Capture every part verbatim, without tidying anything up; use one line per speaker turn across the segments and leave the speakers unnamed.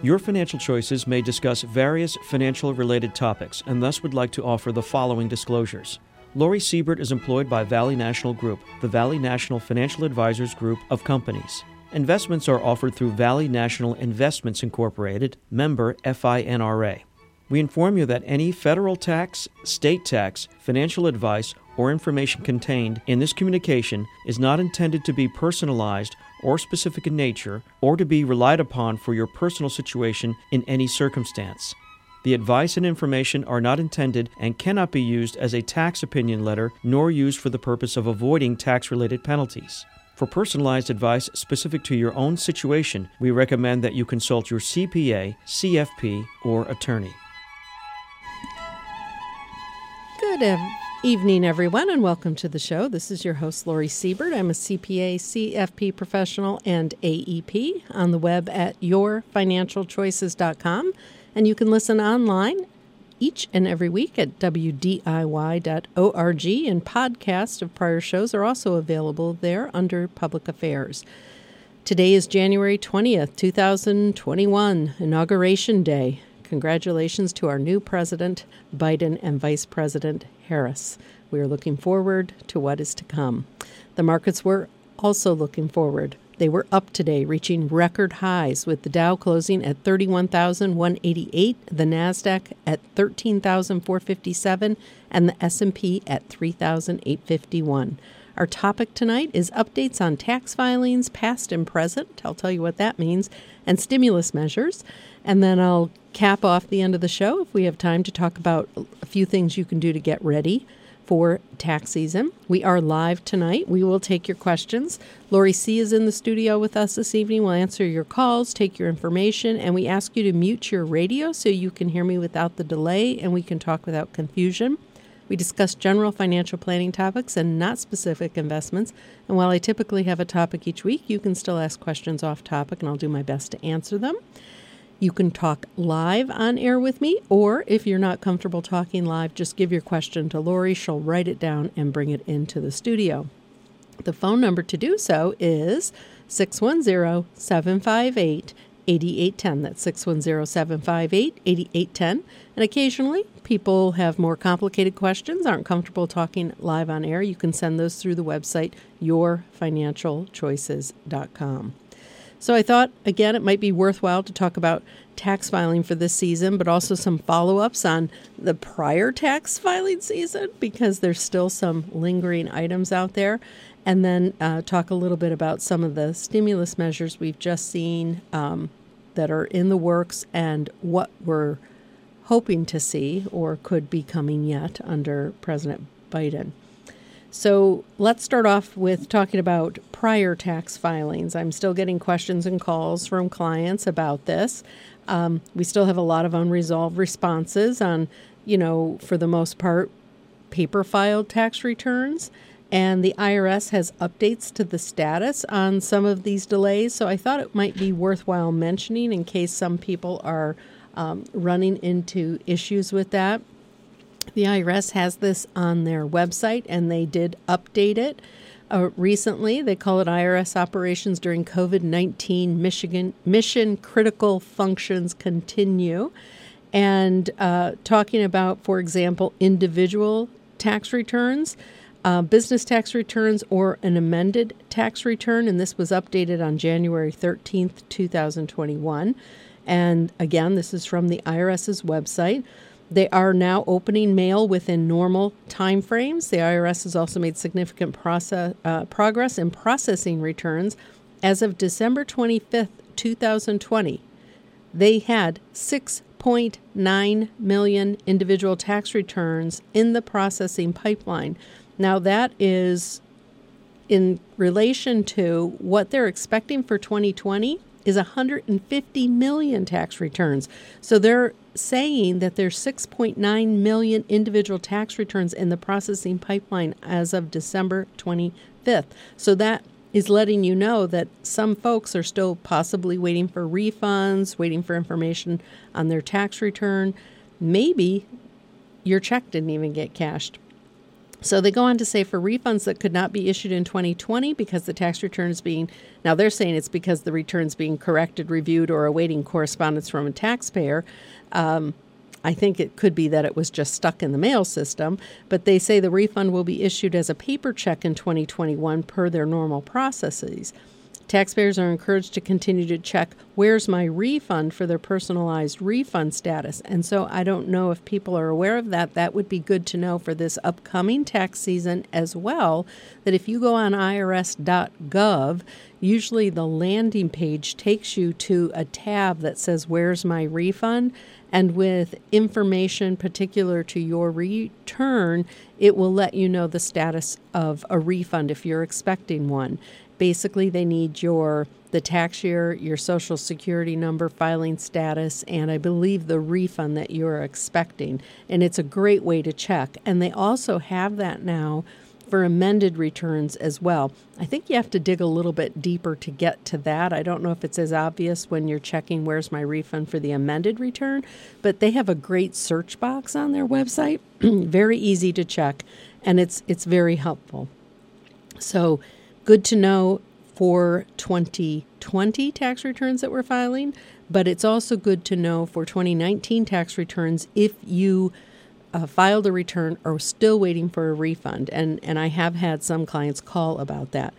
Your Financial Choices may discuss various financial-related topics and thus would like to offer the following disclosures. Lori Siebert is employed by Valley National Group, the Valley National Financial Advisors Group of companies. Investments are offered through Valley National Investments Incorporated, member F I N R A. We inform you that any federal tax, state tax, financial advice, or information contained in this communication is not intended to be personalized or specific in nature or to be relied upon for your personal situation in any circumstance. The advice and information are not intended and cannot be used as a tax opinion letter nor used for the purpose of avoiding tax-related penalties. For personalized advice specific to your own situation, we recommend that you consult your C P A, C F P, or attorney.
Good evening. Evening, everyone, and welcome to the show. This is your host, Lori Siebert. I'm a C P A, C F P professional, and A E P on the web at your financial choices dot com. And you can listen online each and every week at w d i y dot org, and podcasts of prior shows are also available there under Public Affairs. Today is January twentieth, twenty twenty-one, Inauguration Day. Congratulations to our new President Biden and Vice President Harris. We are looking forward to what is to come. The markets were also looking forward. They were up today, reaching record highs, with the Dow closing at thirty-one thousand one hundred eighty-eight, the NASDAQ at thirteen thousand four hundred fifty-seven, and the S and P at three thousand eight hundred fifty-one. Our topic tonight is updates on tax filings, past and present. I'll tell you what that means, and stimulus measures. And then I'll cap off the end of the show if we have time to talk about a few things you can do to get ready for tax season. We are live tonight. We will take your questions. Lori C. is in the studio with us this evening. We'll answer your calls, take your information, and we ask you to mute your radio so you can hear me without the delay and we can talk without confusion. We discuss general financial planning topics and not specific investments. And while I typically have a topic each week, you can still ask questions off topic, and I'll do my best to answer them. You can talk live on air with me, or if you're not comfortable talking live, just give your question to Lori. She'll write it down and bring it into the studio. The phone number to do so is six one zero, seven five eight, eight eight one zero. That's six one zero, seven five eight, eight eight one zero. And occasionally, people have more complicated questions, aren't comfortable talking live on air. You can send those through the website, your financial choices dot com. So I thought, again, it might be worthwhile to talk about tax filing for this season, but also some follow-ups on the prior tax filing season, because there's still some lingering items out there. And then uh, talk a little bit about some of the stimulus measures we've just seen um, that are in the works and what we're hoping to see or could be coming yet under President Biden. So let's start off with talking about prior tax filings. I'm still getting questions and calls from clients about this. Um, we still have a lot of unresolved responses on, you know, for the most part, paper filed tax returns. And the I R S has updates to the status on some of these delays. So I thought it might be worthwhile mentioning in case some people are um, running into issues with that. The I R S has this on their website, and they did update it uh, recently. They call it I R S Operations During COVID nineteen Michigan Mission Critical Functions Continue. And uh, talking about, for example, individual tax returns, uh, business tax returns, or an amended tax return. And this was updated on January thirteenth, twenty twenty-one. And again, this is from the I R S's website. They are now opening mail within normal timeframes. The I R S has also made significant process, uh, progress in processing returns. As of December twenty-fifth, twenty twenty, they had six point nine million individual tax returns in the processing pipeline. Now, that is in relation to what they're expecting for twenty twenty is one hundred fifty million tax returns. So they're saying that there's six point nine million individual tax returns in the processing pipeline as of December twenty-fifth. So that is letting you know that some folks are still possibly waiting for refunds, waiting for information on their tax return. Maybe your check didn't even get cashed. So they go on to say for refunds that could not be issued in twenty twenty because the tax return is being, now they're saying it's because the return's being corrected, reviewed, or awaiting correspondence from a taxpayer. Um, I think it could be that it was just stuck in the mail system, but they say the refund will be issued as a paper check in twenty twenty-one per their normal processes. Taxpayers are encouraged to continue to check where's my refund for their personalized refund status. And so I don't know if people are aware of that. That would be good to know for this upcoming tax season as well, that if you go on I R S dot gov, usually the landing page takes you to a tab that says, where's my refund? And with information particular to your return, it will let you know the status of a refund if you're expecting one. Basically, they need your the tax year, your Social Security number, filing status, and I believe the refund that you're expecting. And it's a great way to check. And they also have that now for amended returns as well. I think you have to dig a little bit deeper to get to that. I don't know if it's as obvious when you're checking where's my refund for the amended return, but they have a great search box on their website. Very easy to check, and it's it's very helpful. So good to know for twenty twenty tax returns that we're filing, but it's also good to know for twenty nineteen tax returns if you uh, filed a return or are still waiting for a refund. And, and I have had some clients call about that.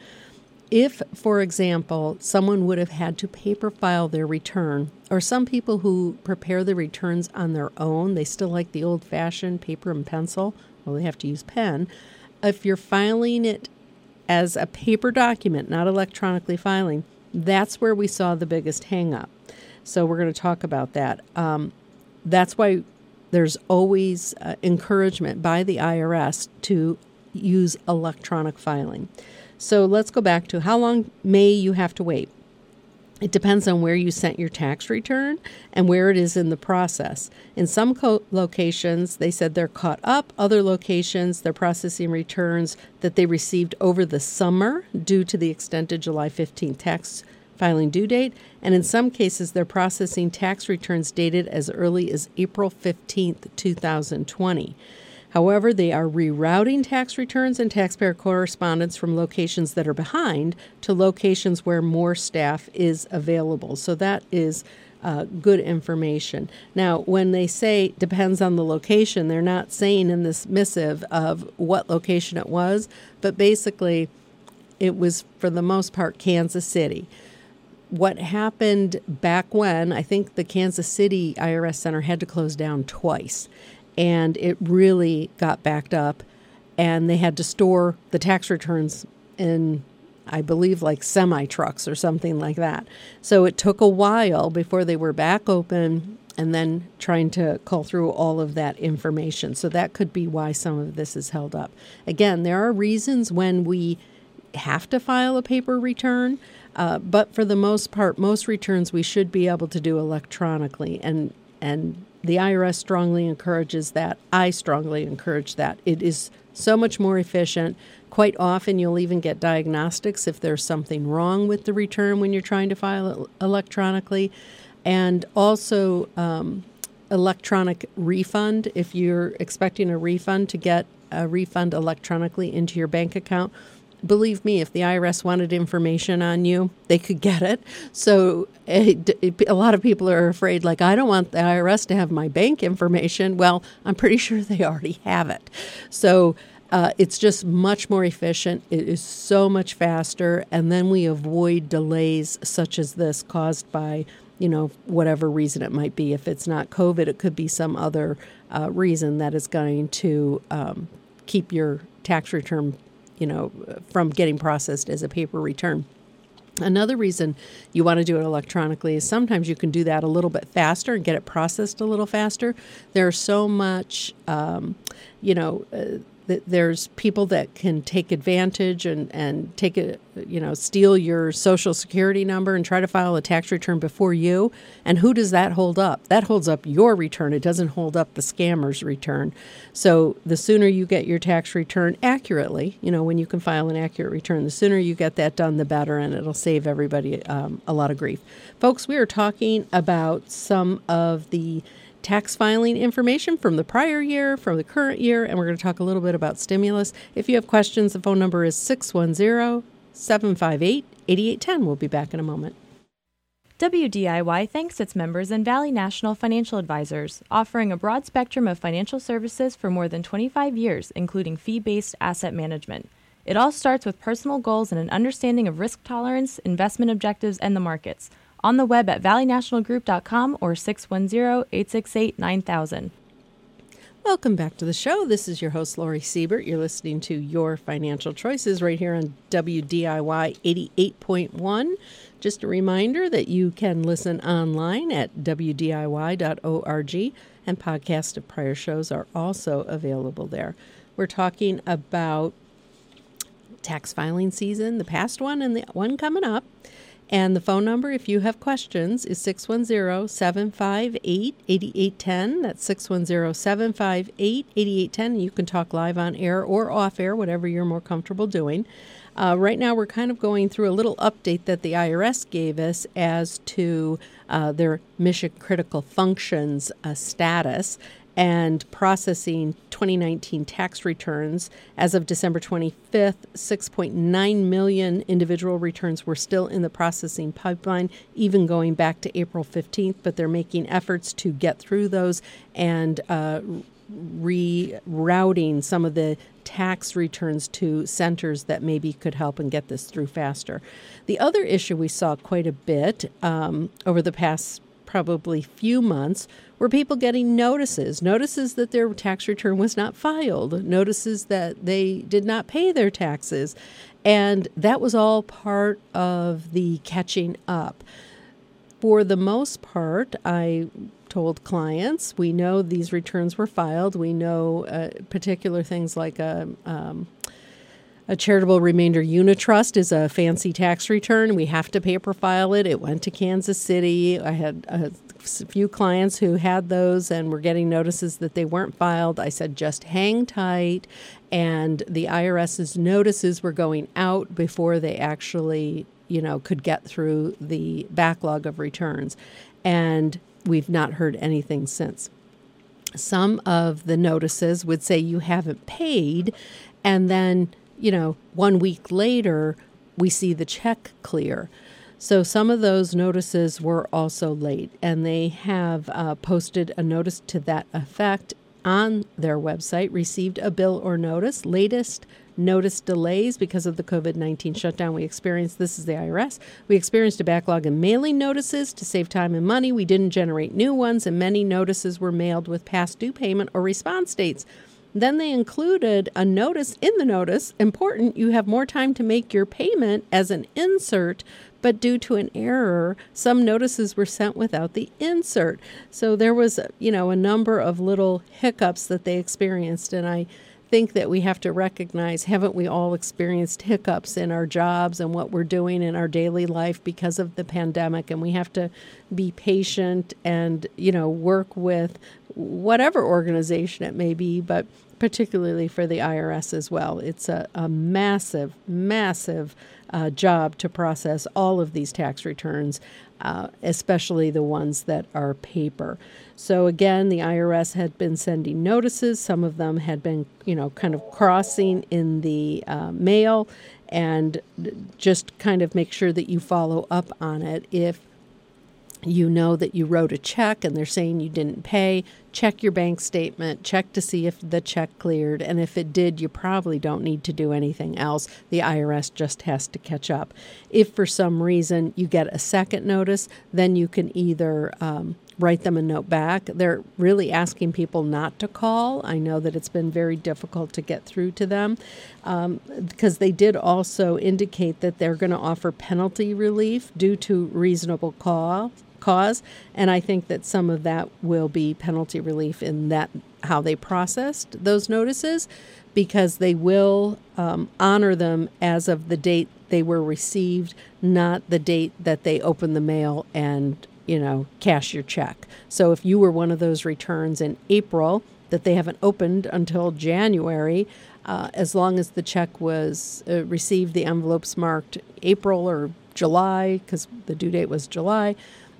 If, for example, someone would have had to paper file their return, or some people who prepare the returns on their own, they still like the old-fashioned paper and pencil, well, they have to use pen. If you're filing it as a paper document, not electronically filing, that's where we saw the biggest hang-up. So we're going to talk about that. Um, that's why there's always uh, encouragement by the I R S to use electronic filing. So let's go back to how long may you have to wait. It depends on where you sent your tax return and where it is in the process. In some co- locations, they said they're caught up. Other locations, they're processing returns that they received over the summer due to the extended July fifteenth tax filing due date. And in some cases, they're processing tax returns dated as early as April fifteenth, two thousand twenty. However, they are rerouting tax returns and taxpayer correspondence from locations that are behind to locations where more staff is available. So that is uh, good information. Now, when they say depends on the location, they're not saying in this missive of what location it was, but basically it was, for the most part, Kansas City. What happened back when, I think the Kansas City I R S Center had to close down twice. And it really got backed up, and they had to store the tax returns in, I believe, like semi-trucks or something like that. So it took a while before they were back open and then trying to call through all of that information. So that could be why some of this is held up. Again, there are reasons when we have to file a paper return, uh, but for the most part, most returns we should be able to do electronically, and and the I R S strongly encourages that. I strongly encourage that. It is so much more efficient. Quite often, you'll even get diagnostics if there's something wrong with the return when you're trying to file it electronically. And also, um, electronic refund. If you're expecting a refund, to get a refund electronically into your bank account. Believe me, if the I R S wanted information on you, they could get it. So it, it, a lot of people are afraid, like, I don't want the I R S to have my bank information. Well, I'm pretty sure they already have it. So uh, it's just much more efficient. It is so much faster. And then we avoid delays such as this caused by, you know, whatever reason it might be. If it's not COVID, it could be some other uh, reason that is going to um, keep your tax return, you know, from getting processed as a paper return. Another reason you want to do it electronically is sometimes you can do that a little bit faster and get it processed a little faster. There's so much, um, you know, uh, th- there's people that can take advantage and, and take a, you know, steal your Social Security number and try to file a tax return before you. And who does that hold up? That holds up your return. It doesn't hold up the scammer's return. So the sooner you get your tax return accurately, you know, when you can file an accurate return, the sooner you get that done, the better, and it'll save everybody um, a lot of grief. Folks, we are talking about some of the tax filing information from the prior year, from the current year, and we're going to talk a little bit about stimulus. If you have questions, the phone number is six one zero, seven five eight, eight eight one zero. We'll be back in a moment.
W D I Y thanks its members and Valley National Financial Advisors, offering a broad spectrum of financial services for more than twenty-five years, including fee-based asset management. It all starts with personal goals and an understanding of risk tolerance, investment objectives, and the markets. On the web at valley national group dot com or six one zero, eight six eight, nine thousand.
Welcome back to the show. This is your host, Lori Siebert. You're listening to Your Financial Choices right here on W D I Y eighty-eight point one. Just a reminder that you can listen online at w d i y dot org, and podcasts of prior shows are also available there. We're talking about tax filing season, the past one and the one coming up. And the phone number, if you have questions, is six one zero, seven five eight, eight eight one zero. That's six one zero, seven five eight, eight eight one zero. You can talk live on air or off air, whatever you're more comfortable doing. Uh, right now, we're kind of going through a little update that the I R S gave us as to uh, their mission critical functions uh, status and processing twenty nineteen tax returns. As of December twenty-fifth, six point nine million individual returns were still in the processing pipeline, even going back to April fifteenth, but they're making efforts to get through those and uh, rerouting some of the tax returns to centers that maybe could help and get this through faster. The other issue we saw quite a bit um, over the past probably few months were people getting notices, notices that their tax return was not filed, notices that they did not pay their taxes. And that was all part of the catching up. For the most part, I told clients, we know these returns were filed. We know uh, particular things like a, um, a charitable remainder unit trust is a fancy tax return. We have to paper file it. It went to Kansas City. I had a few clients who had those and were getting notices that they weren't filed. I said, just hang tight. And the IRS's notices were going out before they actually, you know, could get through the backlog of returns. And we've not heard anything since. Some of the notices would say you haven't paid, and then, you know, one week later, we see the check clear. So some of those notices were also late, and they have uh, posted a notice to that effect on their website, received a bill or notice, latest notice delays because of the covid nineteen shutdown we experienced. This is the I R S. We experienced a backlog in mailing notices to save time and money. We didn't generate new ones, and many notices were mailed with past due payment or response dates. Then they included a notice in the notice, important, you have more time to make your payment, as an insert, but due to an error, some notices were sent without the insert. So there was, you know, a number of little hiccups that they experienced, and I think that we have to recognize, haven't we all experienced hiccups in our jobs and what we're doing in our daily life because of the pandemic? And we have to be patient and, you know, work with whatever organization it may be, but particularly for the I R S as well. It's a, a massive, massive uh, job to process all of these tax returns, uh, especially the ones that are paper. So again, the I R S had been sending notices. Some of them had been, you know, kind of crossing in the uh, mail, and just kind of make sure that you follow up on it. If you know that you wrote a check and they're saying you didn't pay, check your bank statement, check to see if the check cleared. And if it did, you probably don't need to do anything else. The I R S just has to catch up. If for some reason you get a second notice, then you can either um, write them a note back. They're really asking people not to call. I know that it's been very difficult to get through to them um, because they did also indicate that they're going to offer penalty relief due to reasonable call. cause, and I think that some of that will be penalty relief in that how they processed those notices, because they will um, honor them as of the date they were received, not the date that they opened the mail and, you know, cash your check. So if you were one of those returns in April that they haven't opened until January, uh, as long as the check was uh, received, the envelopes marked April or July, because the due date was July,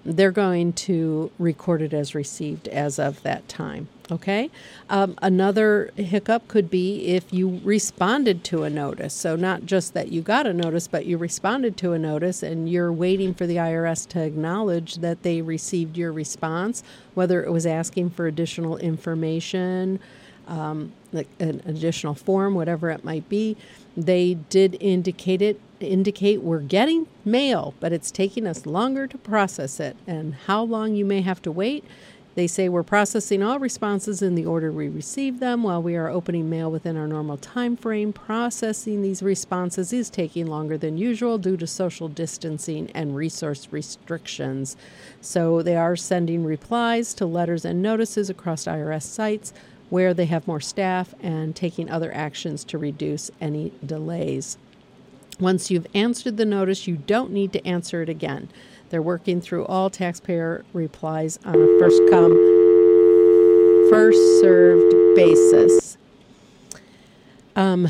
they're going to record it as received as of that time. Okay. Um, another hiccup could be if you responded to a notice. So not just that you got a notice, but you responded to a notice and you're waiting for the I R S to acknowledge that they received your response, whether it was asking for additional information, um, like an additional form, whatever it might be. They did indicate it, indicate we're getting mail, but it's taking us longer to process it. And how long you may have to wait. They say we're processing all responses in the order we receive them while we are opening mail within our normal time frame. Processing these responses is taking longer than usual due to social distancing and resource restrictions. So they are sending replies to letters and notices across I R S sites where they have more staff and taking other actions to reduce any delays. Once you've answered the notice, you don't need to answer it again. They're working through all taxpayer replies on a first-come, first-served basis. Um,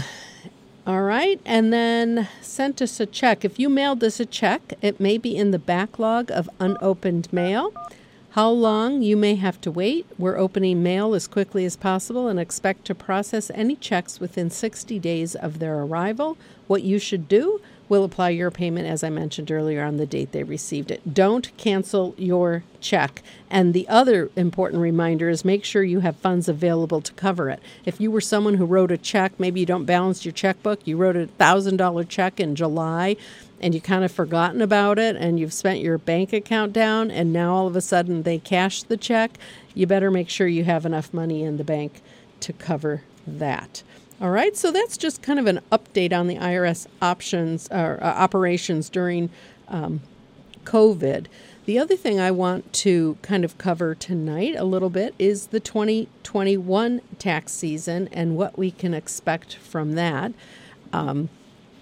all right, and then sent us a check. If you mailed us a check, it may be in the backlog of unopened mail. How long you may have to wait. We're opening mail as quickly as possible and expect to process any checks within sixty days of their arrival. What you should do will apply your payment, as I mentioned earlier, on the date they received it. Don't cancel your check. And the other important reminder is make sure you have funds available to cover it. If you were someone who wrote a check, maybe you don't balance your checkbook, you wrote a one thousand dollars check in July, and you kind of forgotten about it, and you've spent your bank account down, and now all of a sudden they cash the check, you better make sure you have enough money in the bank to cover that. All right, so that's just kind of an update on the I R S options or uh, operations during um, COVID. The other thing I want to kind of cover tonight a little bit is the twenty twenty-one tax season and what we can expect from that. Um,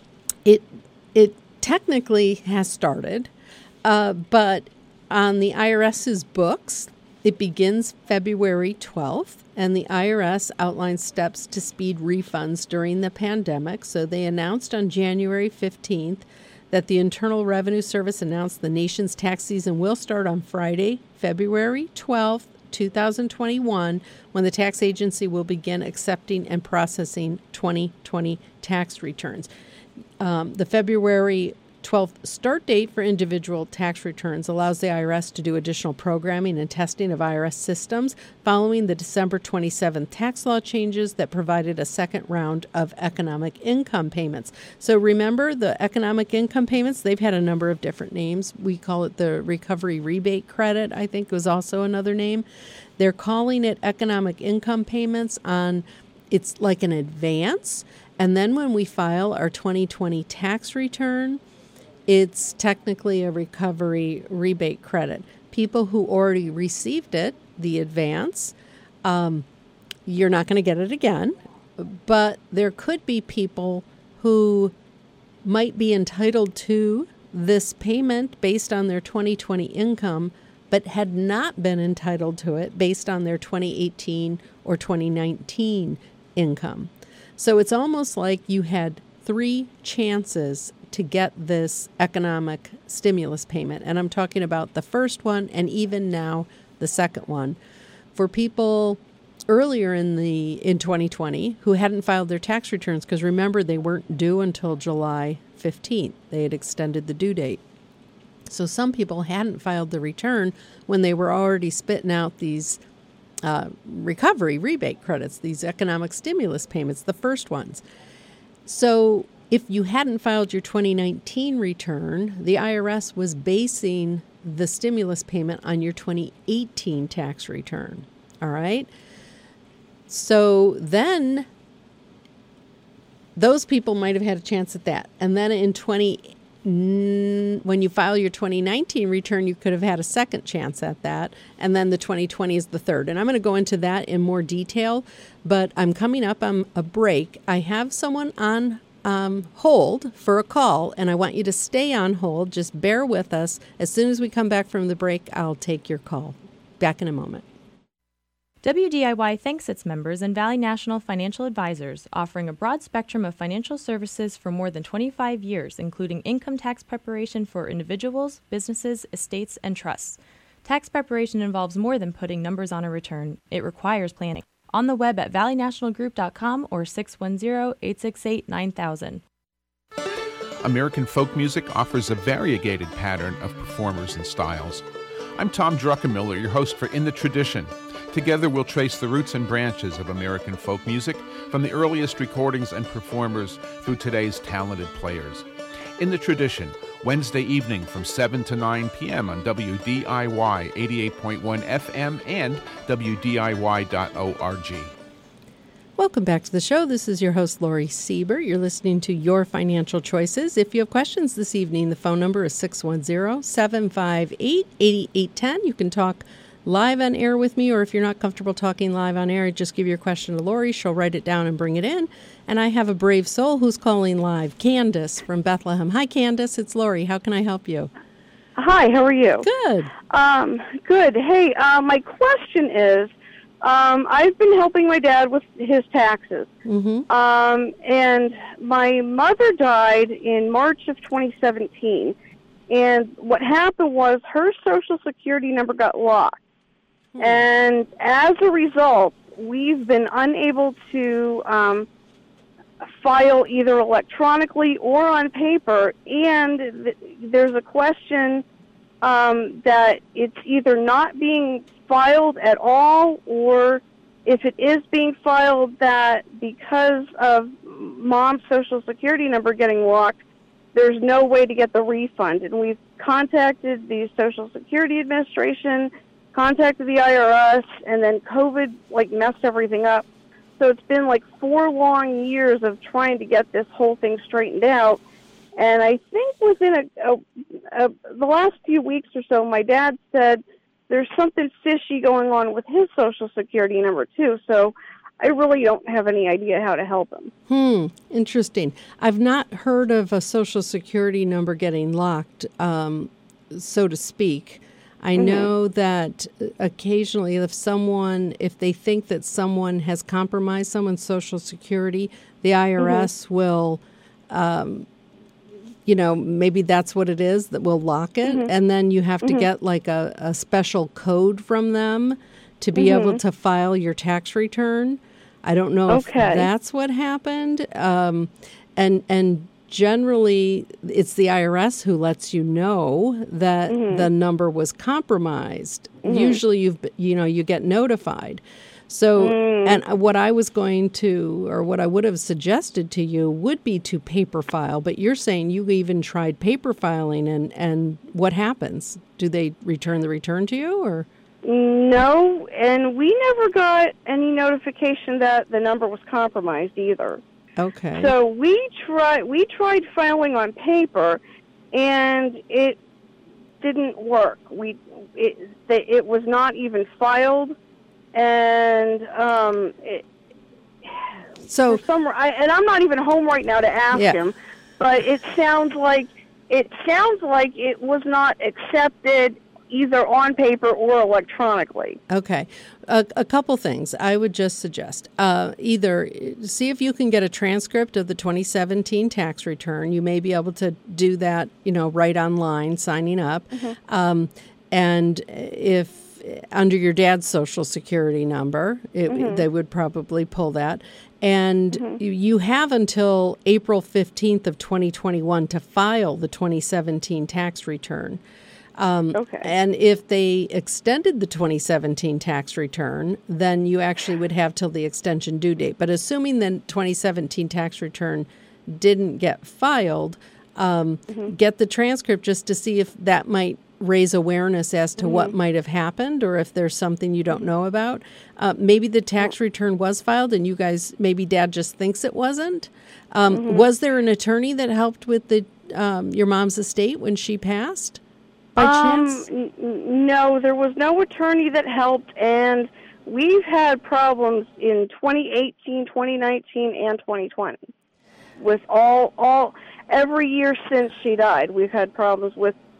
it it technically has started, uh, but on the IRS's books, it begins February twelfth, and the I R S outlines steps to speed refunds during the pandemic. So they announced on January fifteenth that the Internal Revenue Service announced the nation's tax season will start on Friday, February twelfth, twenty twenty-one, when the tax agency will begin accepting and processing twenty twenty tax returns. Um, the February twelfth start date for individual tax returns allows the I R S to do additional programming and testing of I R S systems following the December twenty-seventh tax law changes that provided a second round of economic income payments. So remember, the economic income payments, they've had a number of different names. We call it the Recovery Rebate Credit, I think was also another name. They're calling it economic income payments on, it's like an advance. And then when we file our twenty twenty tax return, it's technically a recovery rebate credit. People who already received it, the advance, um, you're not going to get it again. But there could be people who might be entitled to this payment based on their twenty twenty income, but had not been entitled to it based on their twenty eighteen or twenty nineteen income. So it's almost like you had three chances to get this economic stimulus payment. And I'm talking about the first one and even now the second one. For people earlier in the in twenty twenty who hadn't filed their tax returns, because remember, they weren't due until July fifteenth. They had extended the due date. So some people hadn't filed the return when they were already spitting out these uh, recovery rebate credits, these economic stimulus payments, the first ones. So if you hadn't filed your twenty nineteen return, the I R S was basing the stimulus payment on your twenty eighteen tax return. All right. So then those people might have had a chance at that. And then in twenty, when you file your twenty nineteen return, you could have had a second chance at that. And then the twenty twenty is the third. And I'm going to go into that in more detail, but I'm coming up on a break. I have someone on Um, hold for a call, and I want you to stay on hold. Just bear with us. As soon as we come back from the break, I'll take your call. Back in a moment.
W D I Y thanks its members and Valley National Financial Advisors, offering a broad spectrum of financial services for more than twenty-five years, including income tax preparation for individuals, businesses, estates, and trusts. Tax preparation involves more than putting numbers on a return. It requires planning. On the web at valley national group dot com or six one zero, eight six eight, nine thousand.
American folk music offers a variegated pattern of performers and styles. I'm Tom Druckenmiller, your host for In the Tradition. Together we'll trace the roots and branches of American folk music from the earliest recordings and performers through today's talented players. In the Tradition, Wednesday evening from seven to nine p.m. on W D I Y eighty-eight point one F M and W D I Y dot org.
Welcome back to the show. This is your host, Lori Siebert. You're listening to Your Financial Choices. If you have questions this evening, the phone number is six one zero, seven five eight, eight eight one zero. You can talk live on air with me, or if you're not comfortable talking live on air, just give your question to Lori. She'll write it down and bring it in. And I have a brave soul who's calling live, Candace from Bethlehem. Hi, Candace. It's Lori. How can I help you?
Hi, how are you?
Good.
Um, good. Hey, uh, my question is, um, I've been helping my dad with his taxes.
Mm-hmm.
Um, and my mother died in March of twenty seventeen. And what happened was her Social Security number got locked. Mm-hmm. And as a result, we've been unable to um, file either electronically or on paper. And th- there's a question um, that it's either not being filed at all, or if it is being filed, that because of mom's Social Security number getting locked, there's no way to get the refund. And we've contacted the Social Security Administration, contacted the I R S, and then COVID like messed everything up. So it's been like four long years of trying to get this whole thing straightened out. And I think within a, a, a, the last few weeks or so, my dad said there's something fishy going on with his Social Security number too. So I really don't have any idea how to help him.
Hmm. Interesting. I've not heard of a Social Security number getting locked, um, so to speak. I
Mm-hmm.
know that occasionally if someone, if they think that someone has compromised someone's Social Security, the I R S mm-hmm. will, um, you know, maybe that's what it is, that will lock it. Mm-hmm. And then you have to mm-hmm. get like a, a special code from them to be mm-hmm. able to file your tax return. I don't know
okay.
if that's what happened. Um, and and generally, it's the I R S who lets you know that mm-hmm. the number was compromised. Mm-hmm. Usually, you've you know you get notified. So, mm. and what I was going to, or what I would have suggested to you, would be to paper file. But you're saying you even tried paper filing, and and what happens? Do they return the return to you, or?
No, and we never got any notification that the number was compromised either.
Okay.
So we tried we tried filing on paper, and it didn't work. We it it was not even filed, and um, it,
so
for some I, and I'm not even home right now to ask
yeah.
him, but it sounds like it sounds like it was not accepted either on paper or electronically.
Okay. A, a couple things I would just suggest. Uh, either see if you can get a transcript of the twenty seventeen tax return. You may be able to do that, you know, right online, signing up. Mm-hmm. Um, and if under your dad's Social Security number, it, mm-hmm. they would probably pull that. And mm-hmm. you have until April fifteenth of twenty twenty-one to file the twenty seventeen tax return. Um,
okay.
And if they extended the twenty seventeen tax return, then you actually would have till the extension due date. But assuming the twenty seventeen tax return didn't get filed, um, mm-hmm. get the transcript just to see if that might raise awareness as to mm-hmm. what might have happened, or if there's something you don't know about. Uh, maybe the tax return was filed and you guys, maybe Dad just thinks it wasn't. Um, mm-hmm. Was there an attorney that helped with the um, your mom's estate when she passed? By chance?
Um, n- no, there was no attorney that helped, and we've had problems in twenty eighteen, twenty nineteen, and twenty twenty. With all, all every year since she died, we've had problems with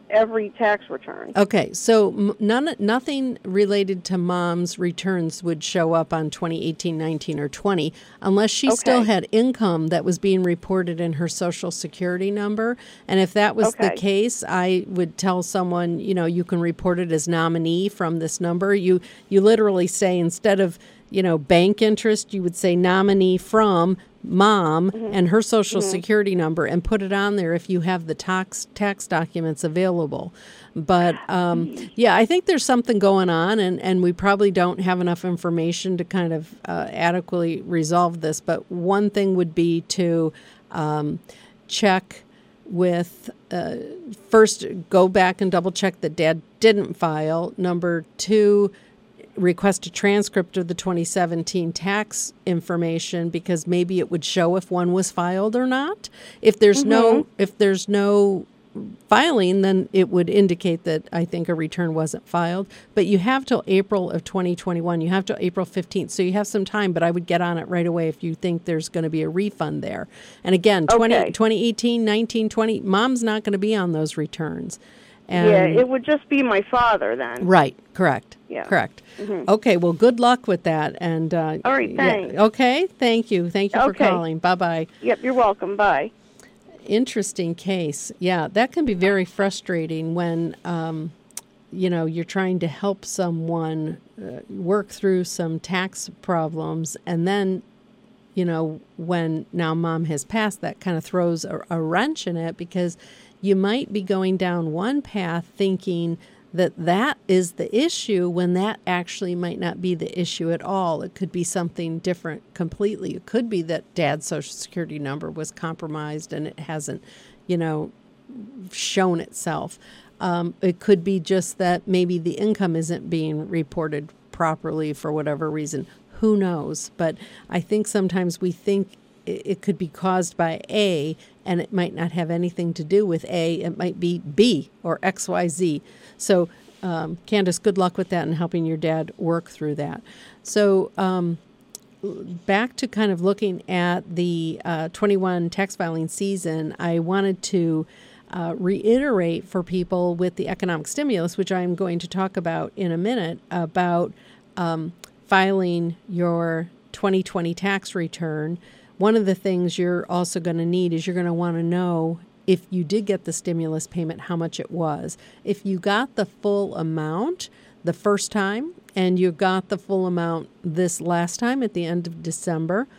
every tax return.
Okay, so m- none, nothing related to mom's returns would show up on twenty eighteen, nineteen, or twenty unless she
Okay.
still had income that was being reported in her Social Security number. And if that was the
Okay.
case, I would tell someone, you know, you can report it as nominee from this number. You you literally say, instead of, you know, bank interest, you would say nominee from mom and her Social Security number, and put it on there if you have the tax tax documents available. But um, yeah, I think there's something going on, and, and we probably don't have enough information to kind of uh, adequately resolve this. But one thing would be to um, check with, uh, first, go back and double check that dad didn't file. Number two, request a transcript of the twenty seventeen tax information, because maybe it would show if one was filed or not. If there's
Mm-hmm.
no if there's no filing, then it would indicate that I think a return wasn't filed. But you have till April of twenty twenty-one. You have till April fifteenth. So you have some time, but I would get on it right away if you think there's going to be a refund there. And again,
Okay.
twenty, twenty eighteen, nineteen, twenty, mom's not going to be on those returns. And
Yeah, it would just be my father then.
Right, correct.
Yeah.
Correct. Okay, well, good luck with that. And uh,
All right,
yeah,
thanks.
okay, thank you. Thank you for
Okay.
calling. Bye-bye.
Yep, you're welcome. Bye.
Interesting case. Yeah, that can be very frustrating when, um, you know, you're trying to help someone uh, work through some tax problems, and then, you know, when now mom has passed, that kind of throws a, a wrench in it, because you might be going down one path thinking that that is the issue, when that actually might not be the issue at all. It could be something different completely. It could be that dad's Social Security number was compromised and it hasn't, you know, shown itself. Um, it could be just that maybe the income isn't being reported properly for whatever reason. Who knows? But I think sometimes we think it could be caused by A, and it might not have anything to do with A. It might be B or X Y Z. So, um, Candace, good luck with that and helping your dad work through that. So, um, back to kind of looking at the uh, twenty-one tax filing season, I wanted to uh, reiterate for people with the economic stimulus, which I'm going to talk about in a minute, about um, filing your twenty twenty tax return. One of the things you're also going to need is you're going to want to know, if you did get the stimulus payment, how much it was. If you got the full amount the first time and you got the full amount this last time at the end of December,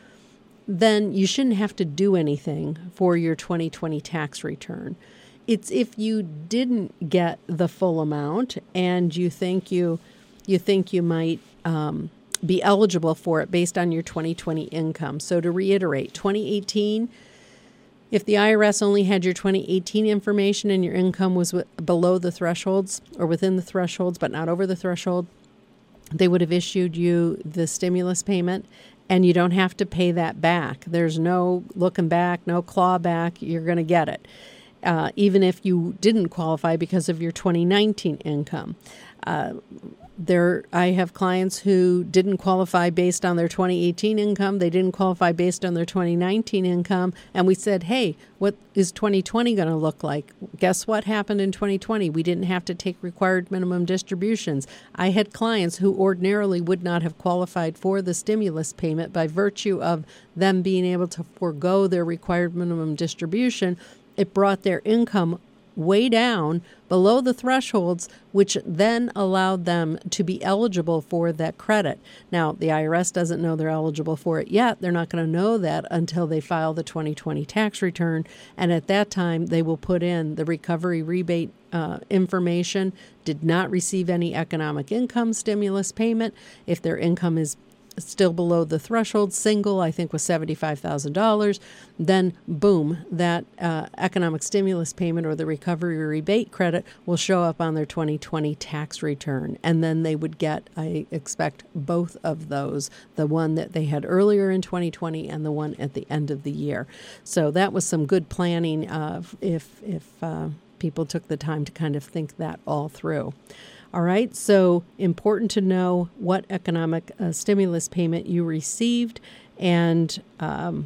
then you shouldn't have to do anything for your twenty twenty tax return. It's if you didn't get the full amount and you think you you think you might um, be eligible for it based on your twenty twenty income. So to reiterate, twenty eighteen, if the I R S only had your twenty eighteen information and your income was w- below the thresholds or within the thresholds but not over the threshold, they would have issued you the stimulus payment, and you don't have to pay that back. There's no looking back, no claw back. You're going to get it, uh, even if you didn't qualify because of your twenty nineteen income. Uh, There, I have clients who didn't qualify based on their twenty eighteen income. They didn't qualify based on their twenty nineteen income. And we said, hey, what is twenty twenty going to look like? Guess what happened in twenty twenty? We didn't have to take required minimum distributions. I had clients who ordinarily would not have qualified for the stimulus payment by virtue of them being able to forego their required minimum distribution. It brought their income way down below the thresholds, which then allowed them to be eligible for that credit. Now, the I R S doesn't know they're eligible for it yet. They're not going to know that until they file the twenty twenty tax return. And at that time, they will put in the recovery rebate uh, information, did not receive any economic income stimulus payment. If their income is still below the threshold, single, I think was seventy-five thousand dollars, then boom, that uh, economic stimulus payment or the recovery rebate credit will show up on their twenty twenty tax return. And then they would get, I expect, both of those, the one that they had earlier in twenty twenty and the one at the end of the year. So that was some good planning uh, if, if uh, people took the time to kind of think that all through. All right, so important to know what economic uh, stimulus payment you received and um,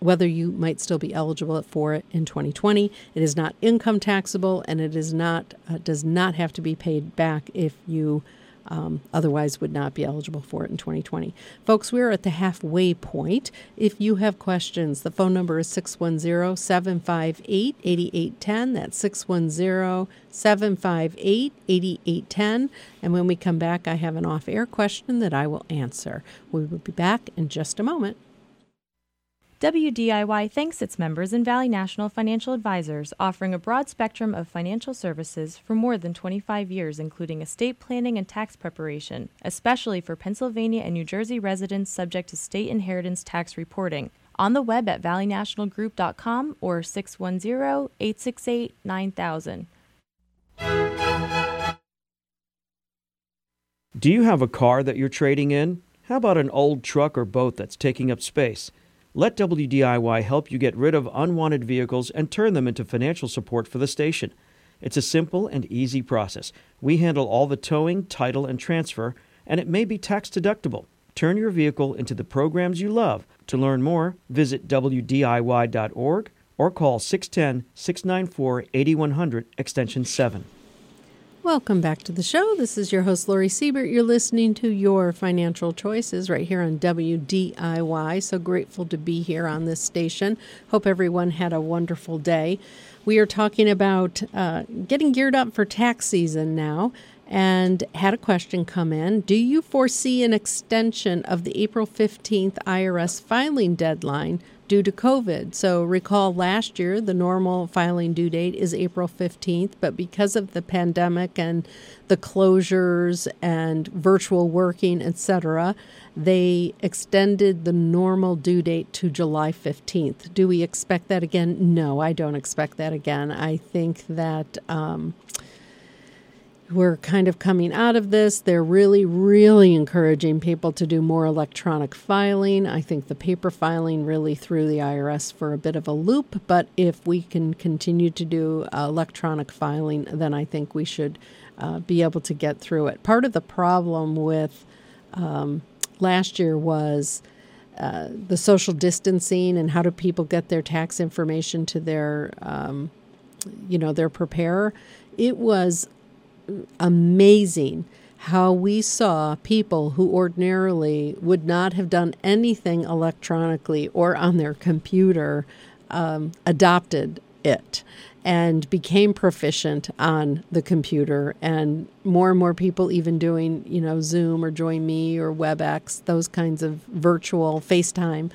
whether you might still be eligible for it in twenty twenty. It is not income taxable, and it is not uh, does not have to be paid back if you Um, otherwise would not be eligible for it in twenty twenty. Folks, we're at the halfway point. If you have questions, the phone number is six one zero, seven five eight, eight eight one zero. That's six one zero, seven five eight, eight eight one zero. And when we come back, I have an off-air question that I will answer. We will be back in just a moment.
W D I Y thanks its members and Valley National Financial Advisors, offering a broad spectrum of financial services for more than twenty-five years, including estate planning and tax preparation, especially for Pennsylvania and New Jersey residents subject to state inheritance tax reporting. On the web at valley national group dot com or six one zero, eight six eight, nine thousand.
Do you have a car that you're trading in? How about an old truck or boat that's taking up space? Let W D I Y help you get rid of unwanted vehicles and turn them into financial support for the station. It's a simple and easy process. We handle all the towing, title, and transfer, and it may be tax deductible. Turn your vehicle into the programs you love. To learn more, visit W D I Y dot org or call six one zero, six nine four, eight one zero zero, extension seven.
Welcome back to the show. This is your host, Lori Siebert. You're listening to Your Financial Choices right here on W D I Y. So grateful to be here on this station. Hope everyone had a wonderful day. We are talking about uh, getting geared up for tax season now, and had a question come in. Do you foresee an extension of the April fifteenth I R S filing deadline due to COVID? So recall last year, the normal filing due date is April fifteenth, but because of the pandemic and the closures and virtual working, et cetera, they extended the normal due date to July fifteenth. Do we expect that again? No, I don't expect that again. I think that um, we're kind of coming out of this. They're really, really encouraging people to do more electronic filing. I think the paper filing really threw the I R S for a bit of a loop, but if we can continue to do uh, electronic filing, then I think we should uh, be able to get through it. Part of the problem with um, last year was uh, the social distancing and how do people get their tax information to their, um, you know, their preparer. It was amazing how we saw people who ordinarily would not have done anything electronically or on their computer um, adopted it and became proficient on the computer, and more and more people even doing, you know, Zoom or Join Me or WebEx, those kinds of virtual FaceTime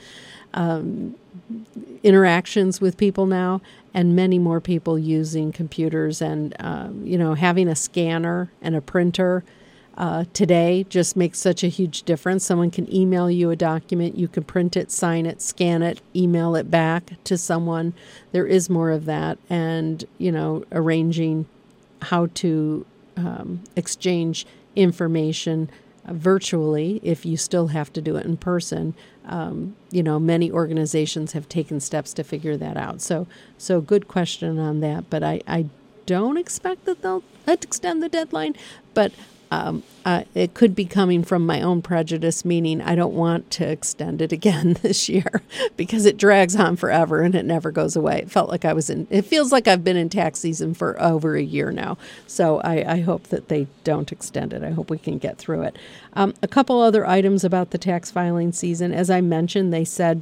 um, interactions with people now, and many more people using computers and, um, you know, having a scanner and a printer uh, today just makes such a huge difference. Someone can email you a document, you can print it, sign it, scan it, email it back to someone. There is more of that, and, you know, arranging how to um, exchange information virtually if you still have to do it in person. Um, you know, many organizations have taken steps to figure that out. So, so good question on that. But I, I don't expect that they'll extend the deadline. But um, uh, it could be coming from my own prejudice, meaning I don't want to extend it again this year because it drags on forever and it never goes away. It felt like I was in, it feels like I've been in tax season for over a year now. So I, I hope that they don't extend it. I hope we can get through it. Um, a couple other items about the tax filing season. As I mentioned, they said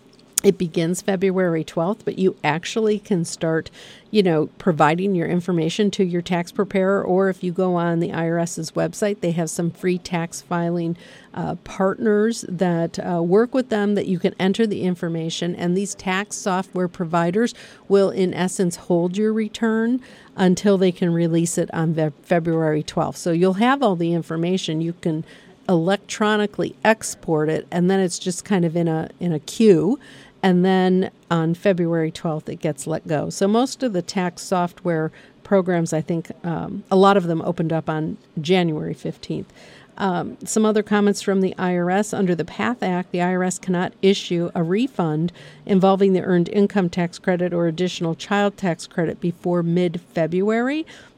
it begins February twelfth, but you actually can start, you know, providing your information to your tax preparer, or if you go on the IRS's website, they have some free tax filing uh, partners that uh, work with them that you can enter the information, and these tax software providers will, in essence, hold your return until they can release it on Fe- February twelfth. So you'll have all the information. You can electronically export it, and then it's just kind of in a in a queue. And then on February twelfth, it gets let go. So most of the tax software programs, I think, um, a lot of them opened up on January fifteenth. Um, some other comments from the I R S. Under the PATH Act, the I R S cannot issue a refund involving the earned income tax credit or additional child tax credit before mid-February.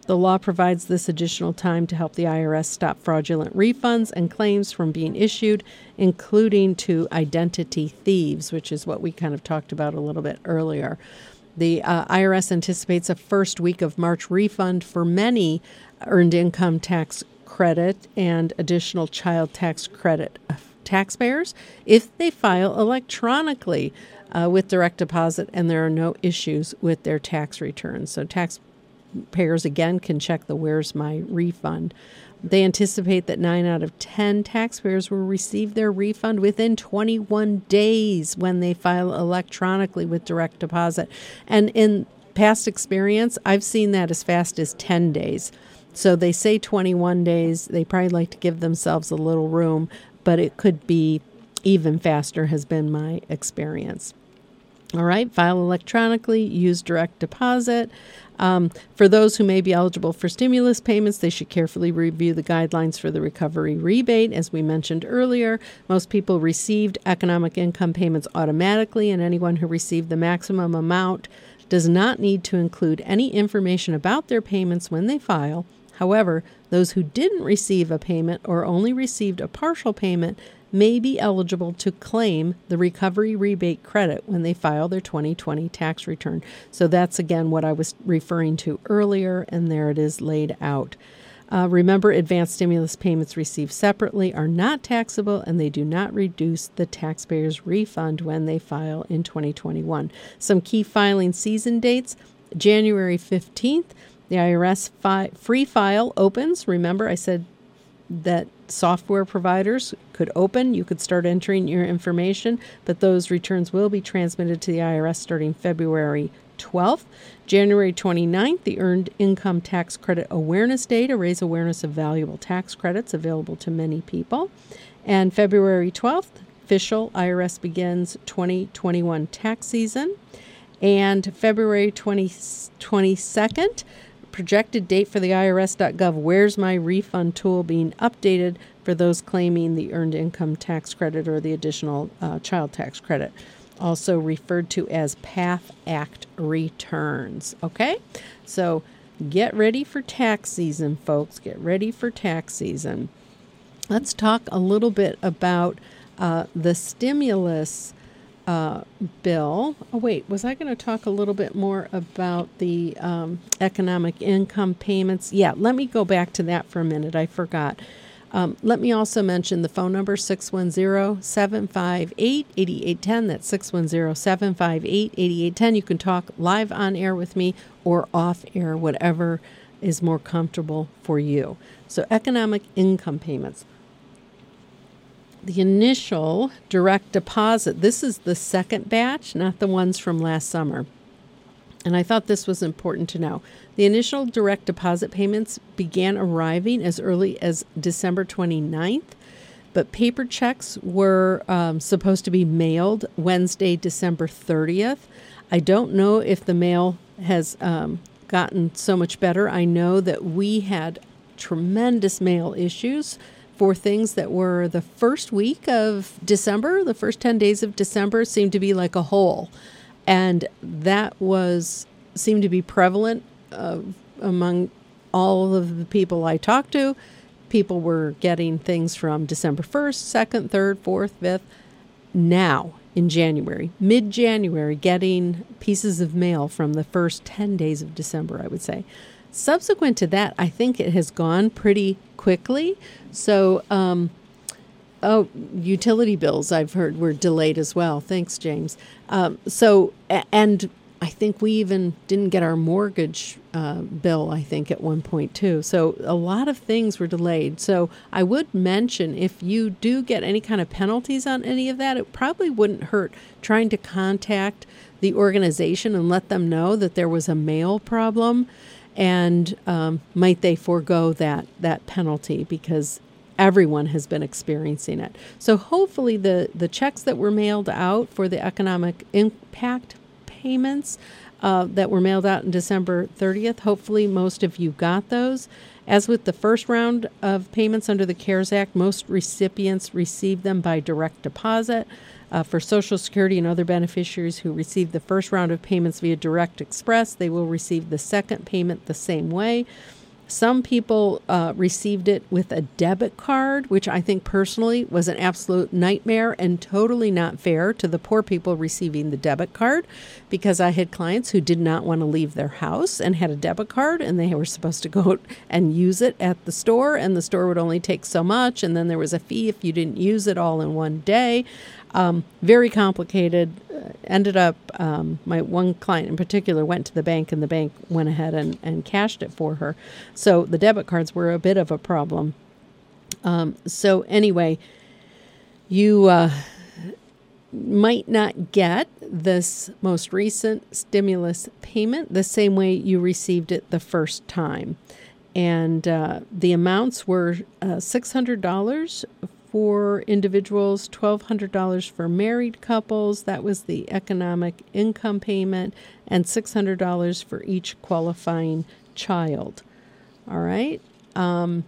The law provides this additional time to help the I R S stop fraudulent refunds and claims from being issued, including to identity thieves, which is what we kind of talked about a little bit earlier. The uh, I R S anticipates a first week of March refund for many earned income tax credit and additional child tax credit taxpayers if they file electronically uh, with direct deposit and there are no issues with their tax returns. So taxpayers, again, can check the Where's My Refund. They anticipate that nine out of ten taxpayers will receive their refund within twenty-one days when they file electronically with direct deposit. And in past experience, I've seen that as fast as ten days. So they say twenty-one days. They probably like to give themselves a little room, but it could be even faster, has been my experience. All right, file electronically, use direct deposit. Um, for those who may be eligible for stimulus payments, they should carefully review the guidelines for the recovery rebate. As we mentioned earlier, most people received economic income payments automatically, and anyone who received the maximum amount does not need to include any information about their payments when they file. However, those who didn't receive a payment or only received a partial payment may be eligible to claim the recovery rebate credit when they file their twenty twenty tax return. So that's, again, what I was referring to earlier, and there it is laid out. Uh, remember, advanced stimulus payments received separately are not taxable, and they do not reduce the taxpayer's refund when they file in twenty twenty-one. Some key filing season dates: January fifteenth, the I R S fi- free file opens. Remember, I said that software providers could open. You could start entering your information, but those returns will be transmitted to the I R S starting February twelfth. January twenty-ninth, the Earned Income Tax Credit Awareness Day to raise awareness of valuable tax credits available to many people. And February twelfth, official I R S begins twenty twenty-one tax season. And February twenty-second, projected date for the I R S dot gov Where's My Refund tool being updated for those claiming the Earned Income Tax Credit or the additional uh, child tax credit, also referred to as PATH Act returns. Okay, so get ready for tax season, folks. Get ready for tax season. Let's talk a little bit about uh, the stimulus Uh, bill. Oh, wait, was I going to talk a little bit more about the um, economic income payments? Yeah, let me go back to that for a minute. I forgot. Um, let me also mention the phone number, six one zero, seven five eight, eight eight one zero. That's six one zero, seven five eight, eight eight one zero. You can talk live on air with me or off air, whatever is more comfortable for you. So economic income payments. The initial direct deposit, this is the second batch, not the ones from last summer. And I thought this was important to know. The initial direct deposit payments began arriving as early as December twenty-ninth, but paper checks were um, supposed to be mailed Wednesday, December thirtieth. I don't know if the mail has um, gotten so much better. I know that we had tremendous mail issues for things that were the first week of December. The first ten days of December seemed to be like a hole. And that was seemed to be prevalent uh, among all of the people I talked to. People were getting things from December first, second, third, fourth, fifth. Now, in January, mid-January, getting pieces of mail from the first ten days of December, I would say. Subsequent to that, I think it has gone pretty quickly. So, um, oh, utility bills, I've heard, were delayed as well. Thanks, James. Um, so, and I think we even didn't get our mortgage uh, bill, I think, at one point, too. So a lot of things were delayed. So I would mention, if you do get any kind of penalties on any of that, it probably wouldn't hurt trying to contact the organization and let them know that there was a mail problem. And um, might they forego that that penalty, because everyone has been experiencing it. So hopefully the, the checks that were mailed out for the economic impact payments uh, that were mailed out in December thirtieth, hopefully most of you got those. As with the first round of payments under the CARES Act, most recipients received them by direct deposit. Uh, for Social Security and other beneficiaries who received the first round of payments via Direct Express, they will receive the second payment the same way. Some people uh, received it with a debit card, which I think personally was an absolute nightmare and totally not fair to the poor people receiving the debit card, because I had clients who did not want to leave their house and had a debit card, and they were supposed to go and use it at the store, and the store would only take so much, and then there was a fee if you didn't use it all in one day. Um, very complicated. Uh, ended up, um, my one client in particular went to the bank, and the bank went ahead and, and cashed it for her. So the debit cards were a bit of a problem. Um, so anyway, you uh, might not get this most recent stimulus payment the same way you received it the first time. And uh, the amounts were uh, six hundred dollars for individuals, twelve hundred dollars for married couples. That was the economic income payment, and six hundred dollars for each qualifying child. All right. Um,